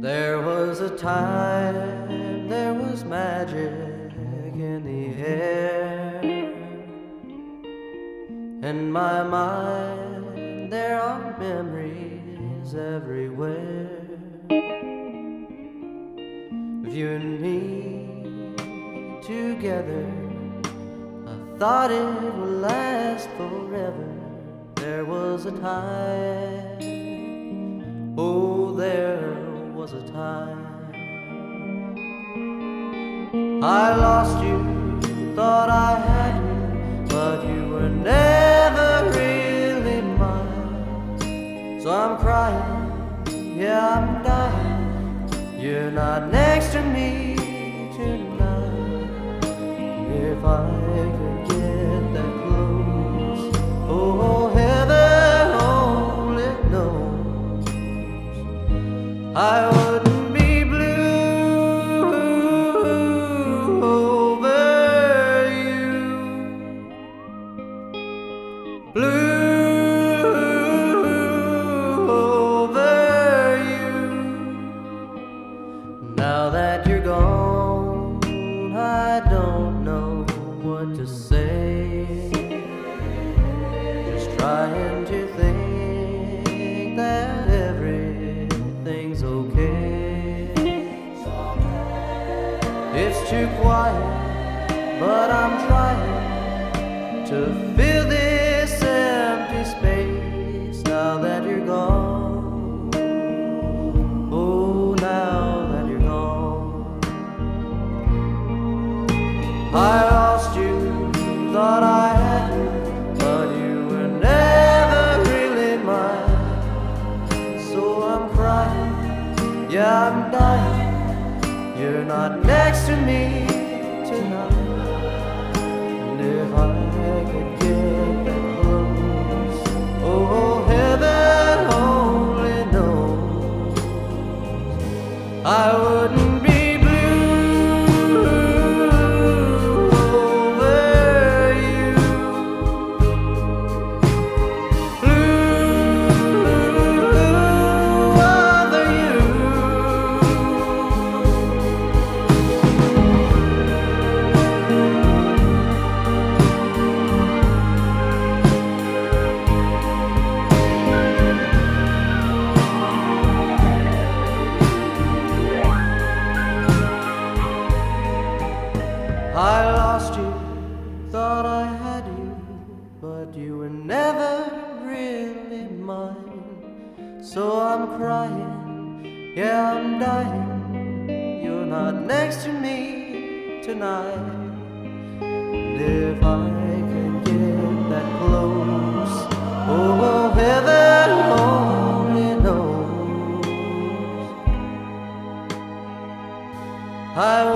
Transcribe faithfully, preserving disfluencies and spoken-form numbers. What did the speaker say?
There was a time, there was magic in the air. In my mind there are memories everywhere of you and me together. I thought it would last forever. There was a time, oh there was a time I lost you, thought I had you, but you were never really mine. So I'm crying, yeah I'm dying, you're not next to me tonight. If I could get that close, oh heaven only knows, I wouldn't be blue over you, blue over you. Now that you're gone, I don't know what to say. Just trying to think that everything's okay. It's too quiet, but I'm trying to fill this empty space. Now that you're gone, oh now that you're gone, I lost you, thought I had you, but you were never really mine. So I'm crying, yeah I'm dying, you're not next to me tonight. And if I could get that close, oh heaven only knows, I wouldn't be I lost you, thought I had you, but you were never really mine. So I'm crying, yeah I'm dying, you're not next to me tonight. And if I could get that close, oh heaven only knows, I